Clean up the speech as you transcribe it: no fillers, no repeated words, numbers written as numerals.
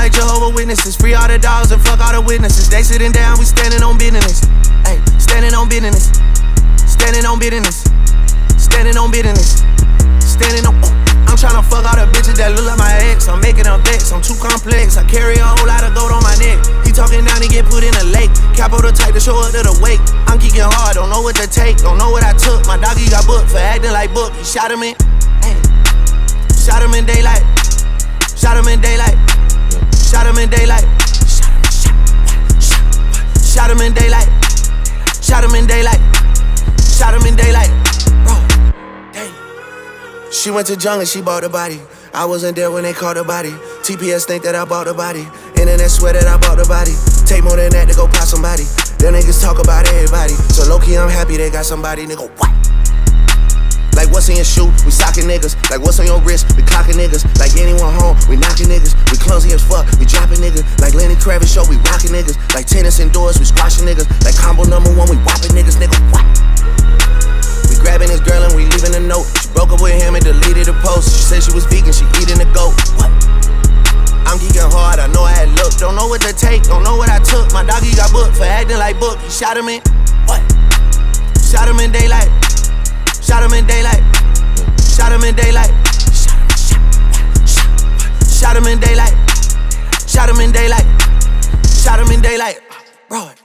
like Jehovah's Witnesses. Free all the dogs and fuck all the witnesses. They sitting down, we standing on business. Ay, standing on business. Standing on business. Standing on business. Standing on. I'm tryna fuck all the bitches that look like my ex. I'm making them vex, I'm too complex. I carry a whole lot of gold on my neck. He talking down, he get put in a lake. Capo the type to show up to the wake. I'm geeking hard, don't know what to take, don't know what I took. My doggy got booked for acting like Book. He shot him in, hey. Shot him in daylight. Shot him in daylight. Shot him in daylight. Shot him in daylight. Shot him in daylight. Shot him in daylight. Bro, dang. She went to jungle, she bought the body. I wasn't there when they caught the body. TPS think that I bought the body. Internet swear that I bought the body. Take more than that to go pop somebody. Them niggas talk about everybody. So low-key I'm happy they got somebody. Nigga, what? Like what's in your shoe? We socking niggas. Like what's on your wrist? We clocking niggas. Like anyone home? We knocking niggas. We clumsy as fuck. We dropping niggas. Like Lenny Kravitz show? We rocking niggas. Like tennis indoors? We squashing niggas. Like combo number 1? We whopping niggas. Nigga, what? We grabbing this girl and we leaving a note. She broke up with him and deleted the post. She said she was vegan. She eating a goat. What? I'm geeking hard. I know I had look. Don't know what to take. Don't know what I took. My doggy got booked for acting like Book. He shot him in. What? Shot him in daylight. Shot him in daylight. Shot him in daylight. Shot him in daylight. Shot him in daylight. Shot him in daylight. Bro.